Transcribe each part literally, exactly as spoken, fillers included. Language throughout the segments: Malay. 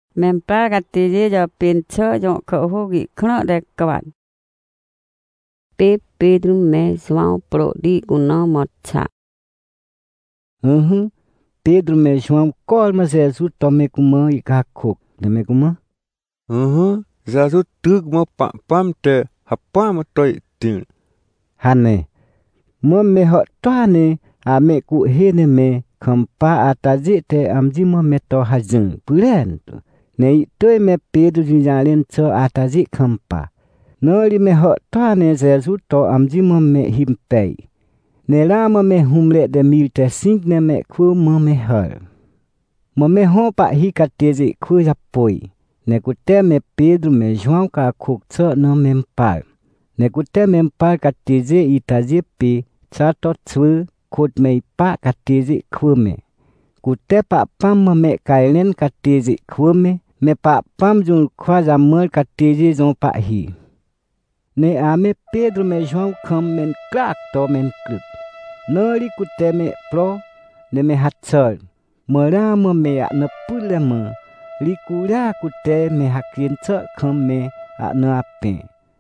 mempa katije jo pinche jo khogi khno de kawan. Pe Pedro me João pro di kuno mocha. Uhum. Pedro me João colma Jesus tome kuma ikakuk. Deme kuma? Uhum. Jesus tug mo pa pam te hapa mo toy tin. Hane. Mo me hot toane ame ku hene me kampa ataji te amji mo me to hajung puren tu. Ne itoi me Pedro jinjalin cho ataji kampa. Noli me hot toane Jesus to amji mo me himpei. Ne lama me humle de mil te sing ne me ku mo me hal. Mo me ho pa hi katezi ku japoi. Ne kute me Pedro me João ka kuk cho no mempal. Ne kute mempal katezi itaji pi chato tsui kut me pa katezi kume. Kute pa pam mo me kailen katezi kume. Me pa pam jung kwa jamel katezi jong pa hi. Ne ame Pedro me João kam men klak to men kluk. Noli kute me pro ne me hatsol. Mera mo me ak ne pule me. Likula kute me hakin cho kam me ak ne ape.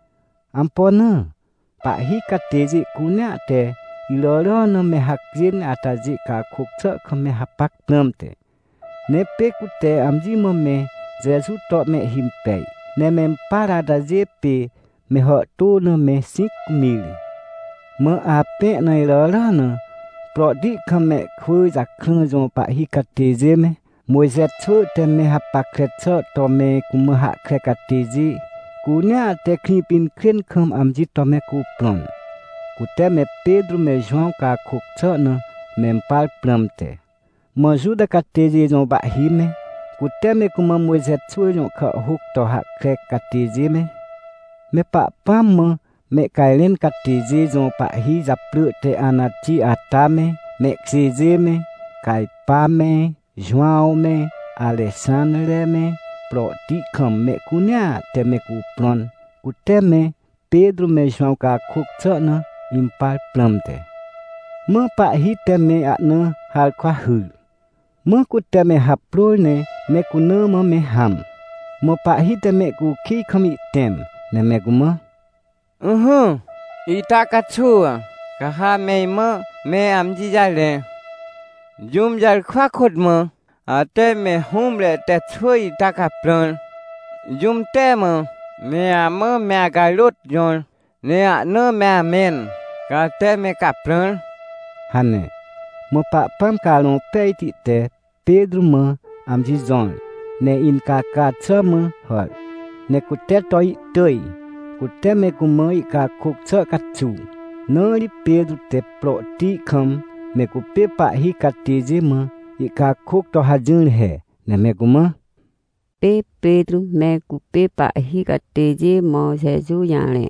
Ampona pak hi katezi kunya te ilolo no me hakin ataji ka kuk cho kam me hapak namte. Ne pe kute amji mo me Jesu to me himpei. Ne me mpara da jepe me hot tu no me sik mili. Mo ape na ilolo no pro di kam me khu jak khung jong pa hi katezi me. Moiset chu te me hapak kretso to me kuma hak kre katezi. Kunya te knipin kren kam amji to me kuplon. Kute me Pedro me João ka kuk cho no me mpal plamte. Mo juda katezi jong ba hi me. Kute me kuma moiset chu jong ka huk to hak kre katezi me. Me pa pam mo me kailen katezi jong pa hi zaplu te anachi atame. Me ksizi me. Kai pa me. João me. Alexandre me. Pro di kam me kunya te me kuplon. Kute me Pedro me João ka kuk cho no impal plamte. Mo pa hi te me akne hal kwa hul. Mo kute me haplo ne me kuno mo me ham. Mo pa hi te me ku ki kami tem ne me kuma. Uhum. Ita kachua. Kaha me mo me amji jale. Jum jal kwa khut mo. Ate me humle te chui ita kaplon. Jum te mo. Me amo me agalut jon. Ne akne me amen. Ka te me kaplon. Hane. Mo pa pam kalon peiti te Pedro mo amji zon. Ne in kaka cho mo hol. Ne kute toi toi. Kute me kumoi ka kuk cho kachu. Noli Pedro te pro ti kam me kupe pa hi katezi mo. Ika kuk to hajun he. Ne me kuma. Pe Pedro me kupe pa hi katezi mo Jesu yane.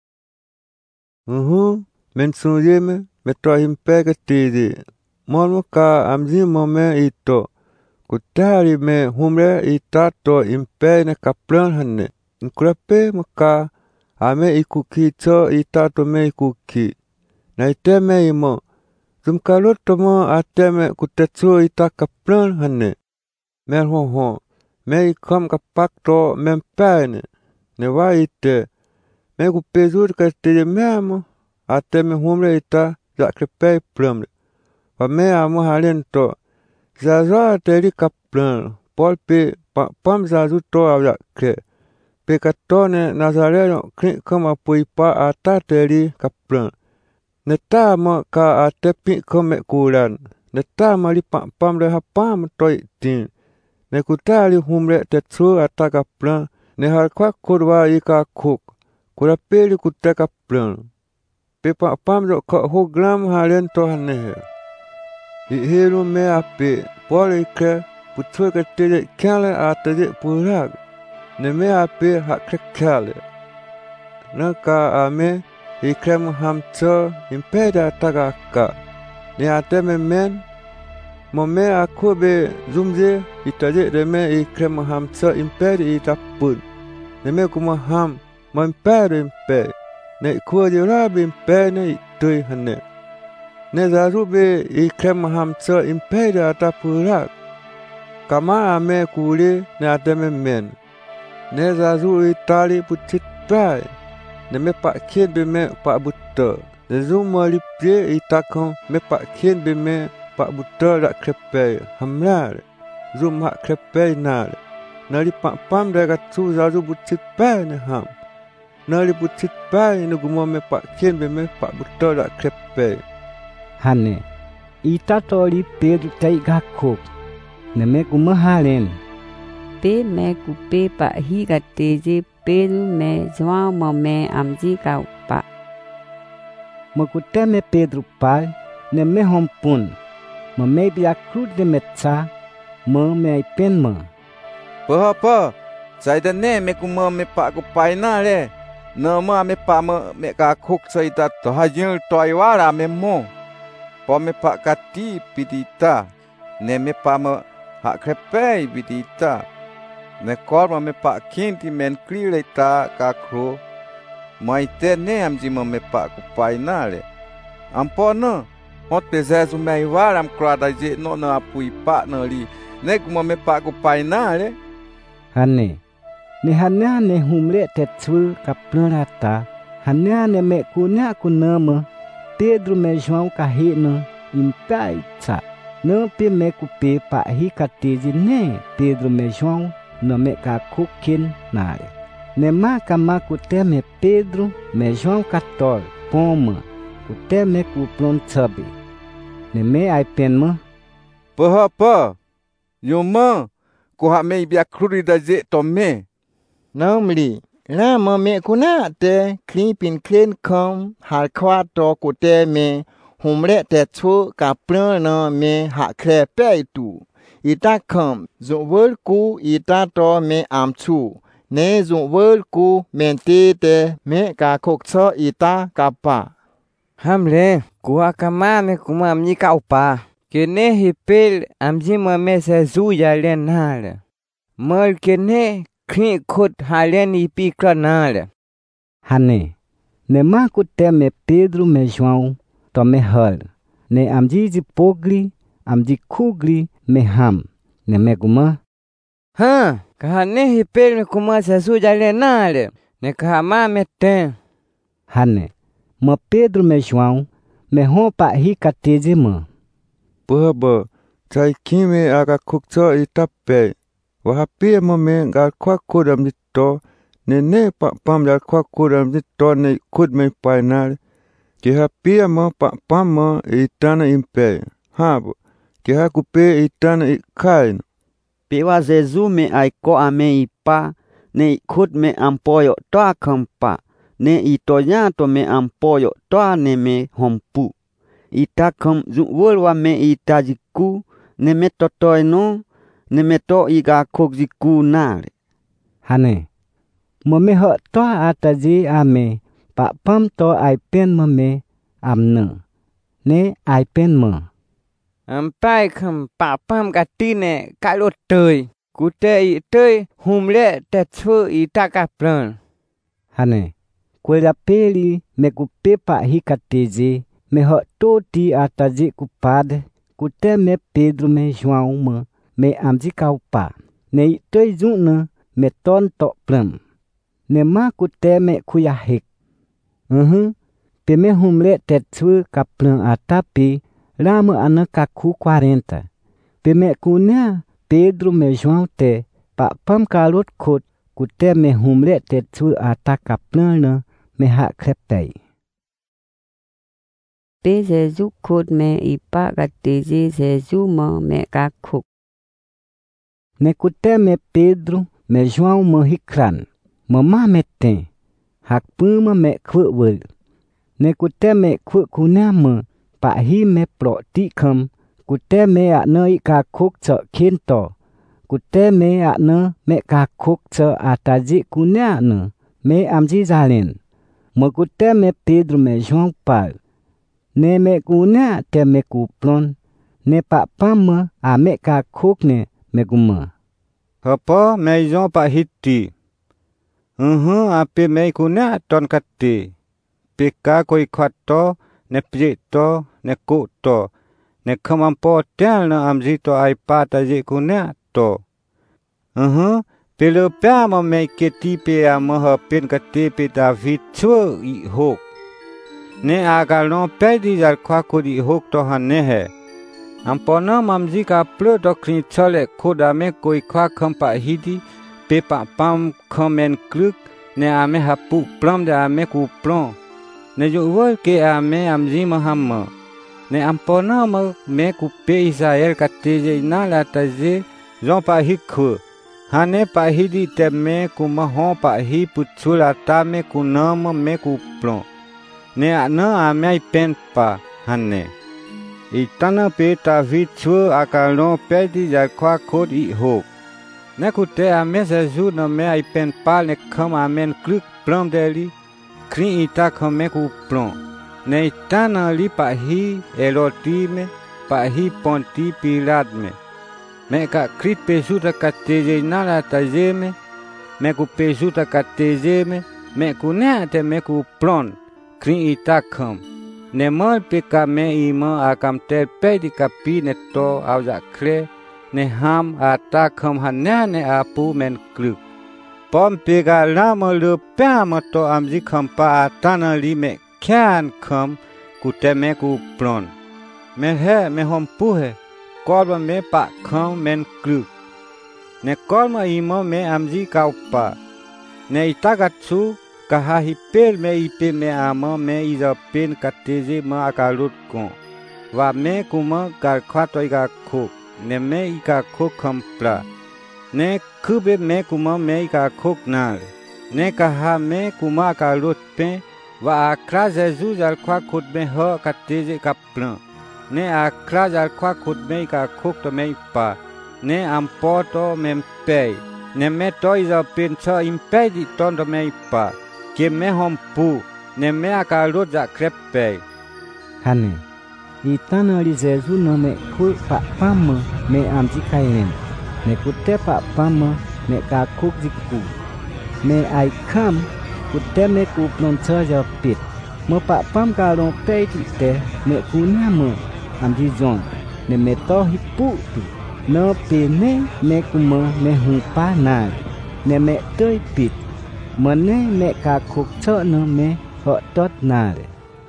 Uhum. Men sunye me me to himpe katezi. Mon mo ka amji mo me ito. Kutari me humre ita to impe ne kaplan hanne. Nkurape mo ka ame ikuki cho ita to me ikuki. Na ite me imo. Zumkalot to mo ate me kutetsu ita kaplan hanne. Me ho ho. Me ikom kapak to mempe ne. Ne wa ite. Me kupezur katezi me amo. Ate me humre ita zakrepe plamle. Wa me amo halen to. Zazo ateri kaplan. Pol pe pa pam zazu to avyak kre. Pe katone Nazareno krik kama pui pa ata teri kaplan. Neta mo ka ate pi kome kulan. Neta mo li pa pam le hapam toi tin. Ne kutali humre te tsu ata kaplan. Ne hal kwa kurwa ika kuk. Kura peli kute kaplan. Pe pa pam jo ka hogram halen to hanehe. I hiru me ape. Poli ke putwe ke tele kale ataje purak. Ne me ape hakre kale. Na ka ame ikrem hamcho impeda tagaka. Ne ate me men. Mo me akube zumze itaje de me ikrem hamcho impedi itapun. Ne me kuma ham. Mo impedi impe. Ne kuwa rabi impe ne itui hane. Ne zarube ikrem hamcho impeda atapurak. kama ame kule ne ateme men. Ne zazu itali putit pai. Ne me pak kien be me pak buta. Ne zu mali prie itakon me pak kien be me pak buta dak krepe hamlar. Zu mak krepe nar. Nali pak pam daga tu zazu putit pai ne ham. Nali putit pai ne gumo me pak kien be me pak buta dak krepe. Hane, ita toli Pedro tai gakok. Ne me gumo halen. Pe me ku pe pa hi ka teje Pedro me João mo me amji ka pa. Makute me Pedro pai, ne me hompun. Ma me bia cruz de metsa, ma me ai pen ma. Pa pa, sai da ne me ku ma me pa ku pai na le. Na ma me pa ma me ka khuk sai ta to ha jil toi wa ra me mo. Pa me pa ka ti pidita, ne me pa ma ha krepe pidita. Ne kor ma me pa kinti men kri le ta ka kro. Mai te ne am ji ma me pa ku pai na le. Am po no, hot pe zezu me wa ram kra da je no na apui pa na li. Ne ku ma me pa ku pai na le. Hane, ne hanya ne humle te tsu kapnata. Hanya ne me kunya kunama. Pedro me João ka he no impai tsa. No pe me ku pe pa hi ka teji ne Pedro me João no me ka kukin nare. Ne ma kama ku te me Pedro me João katol poma ku te me ku plon sabe. Ne me ai pen ma. Pa pa, yo ma ku ha me bia kruri da je to me. Nau mli, la ma me kuna te kli pin klen kom har kwa to ku te me humle te chu ka plan na me ha kre pe tu. Ita kom zo wol ku ita to me am chu. Ne zo wol ku men te te me ka khok cho ita ka pa. Hamle, ku akama me kuma amni ka upa. Kene hipel amji ma me se zu ya len nale. Mal kene kri khut halen ipi kranale. Hane, ne ma ku te me Pedro me João to me hal. Ne amji ji pogli, amji kugli me ham. Ne me guma. Ha, kahane hipel me kuma se zu ya len nale. Ne kahama me ten. Hane, ma Pedro me João me hon pa hi ka teje ma. Paba, chai kime aga kukcho itape. Wahapia mo me gal kwa kudam dito. Ne ne pa pam gal kwa kudam dito ne kud me painar. Kihapia mo pa pam mo itana impe. Habo, kihakupe itana ikain. Pewa Jesu me ai ko ame ipa. Ne kud me ampoyo toa kampa. Ne itonya to me ampoyo toa ne me hompu. Ita kam zuwolwa me itajiku. Ne me totoi no. Ne me to iga kokjiku nare. Hane, mo me ho toa ataji ame. Pa pam to ai pen mo me amna. Ne ai pen mo. Ampai kam pa pam katine kalo tơi. Kute i tơi humle te chu ita ka plan. Hane, kwela peli me kupe pa hi kateje. Me ho to ti ataji kupade. Kute me Pedro me João mo. Me amji kau pa. Ne tơi zuna me ton to plan. Ne ma kute me kuya hek. Uh-huh. Pe me humle te chu ka plan atapi. Rama anaka ku quarenta. Pe me kunya Pedro me João te. Pa pam kalot kot. Kute me humle te chu ataka plan na. Me ha krepei. Pe Jesu khot me ipa ka teje Jesu mo me ka khuk. Ne kute me Pedro me João mo hikran. Mo ma me ten. Hak puma me kwe wel. Ne kute me kwe kunya mo. Pa hi me pro ti kam. Kute me a no i ka khuk cho kinto. Kute me a no me ka khuk cho ataji kunya no. Me amji zalen. Mo kute me Pedro me João pal. Ne me kunya te me kuplon. Ne pa pam a me ka khuk ne me guma. Apa me João pa hiti. Uh-huh, ape me kunya ton kati. Pika koi khato ne prito ne kuto. Ne kamampo tel na amji to ai pa ta je kunya to. Uh-huh, pelo pia mo me keti pe a mo ha pen kate pe David chua i hok. Ne agalon pe di jar kwa ko di hok to hanne he. Ampona mamji ka plo to krin chole khoda me koi kwa khampa hidi pe pa pam khamen kluk ne ame hapu plam de ame ku plon. Ne jo wol ke ame amji maham. Ne ampona ma me ku pe Israel ka teje na la taje jon pa hikhu. Hane pa hidi te me ku ma hon pa hi putsula ta me ku nam me ku plon. Ne ana ame pen pa hane. Itana pe ta vitu akalon pe di jar kwa khod i hok. Ne ku te ame se zu no me ai pen pa ne kham amen kluk plon deli. Krin ita khame ku plon. Ne itana li pa hi eloti me pa hi ponti pilat me. Me ka krit pe su ta ka teje na la taje me. Me ku pe su ta ka teje me. Me ku ne te me ku plon. Krin ita kham. Ne mol pe ka me ima akam tel pe di kapi ne to au za kre. Ne ham ata kham hanne ne apu men kluk. Pom pe ga la mo lu pe ma to amji kham pa atana li me kyan kham ku te me ku plon. Me he me hom pu he. Kolma me pa kham men kluk. Ne kolma ima me amji kaupa. Ne itagatsu kaha hipel me ipe me ama me iza pen kateze ma akalut kon. Va me kuma gar kwato iga kuk. Ne me iga kuk kampla. Ne kube me kuma me iga kuk nal. Ne kaha me kuma akalut pen. Va akra Jesu al kwa kut me ho kateze kaplan. Ne akra al kwa kut me iga kuk to me pa. Ne ampoto me pay. Ne me to iza pen so impay di ton to me pa. Ke me hom pu, ne me akalut za krepe. Hane, itana li Jesu no me ku pa pam me amji kainen. Ne kute pa pam me ka kuk jiku. Me ai kam kute me ku plon cha pit. Mo pa pam ka long pe ti te me ku na mo amji jon. Ne me to hipu tu. No pe ne me ku mo me hu pa na. Ne me toi pit. Mane me ka khuk cho no me ho tot nare.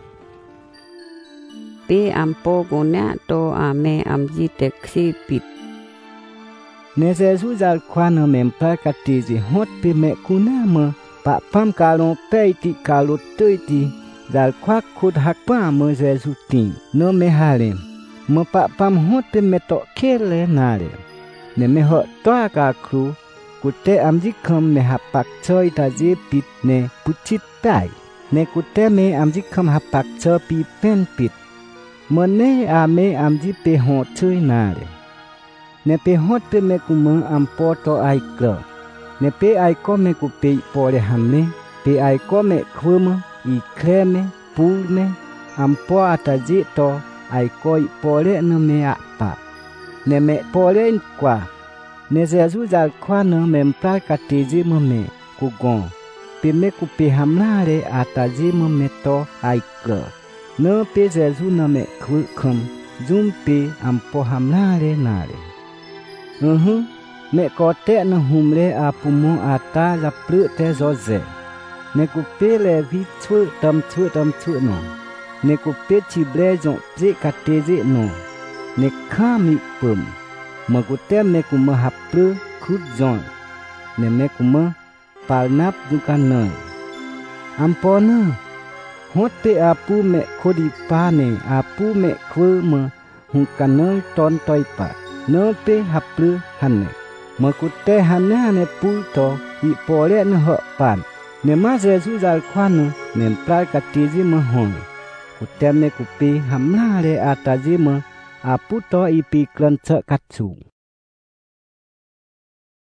Pe ampo gona to ame amji teksi pit. Ne Jesu zal kwa no me mpa ka tizi hot pe me kuna mo pa pam ka long pe ti ka lo toi ti zal kwa khut hak pa mo Jesu tin no me halem. Mo pa pam hot pe me to kele nare. Ne me ho to ka kru. Kute amji kham me hapak choi ta je pit ne puchit tai. Ne kute me amji kham hapak cho pi pen pit. Mone ame amji pe ho choi nare. Ne pe hot pe me kuma ampo to ai klo. Ne pe ai ko me ku pe pore hamne. Pe ai ko me khuma i kreme pulme ampo ataje to ai ko i pore no me apa. Ne me pore kwa. Ne Jesu zal kwa no me mpra kateje mo me ku gon. Pe me ku pe hamlare ataje mo me to ai klo. No pe Jesu no me khu khum zum pe ampo hamlare nare. Uh-huh. Me ko te no humre apumo ata la pru te zoze. Ne ku pe le vi chu tam chu tam chu no. Ne ku pe chi bre jon pre kateje no. Ne khami pum. Mà cụ tem me cụ mà hấp prư khút giòn, ne me cụ mà pal nap dukan nơ. Ampo nơ, hốt pe apu me khodi pa ne apu me khơ mà hung kan nơ ton toi pa, nơ pe hấp prư han ne. Mà cụ te han ne ne pu to i pole ne ho pan, ne ma Jesu zal khoan nơ ne pral katiji mà hong. Cụ tem me cụ pe hamla le ataji mà apu to i pi klan cha katsu.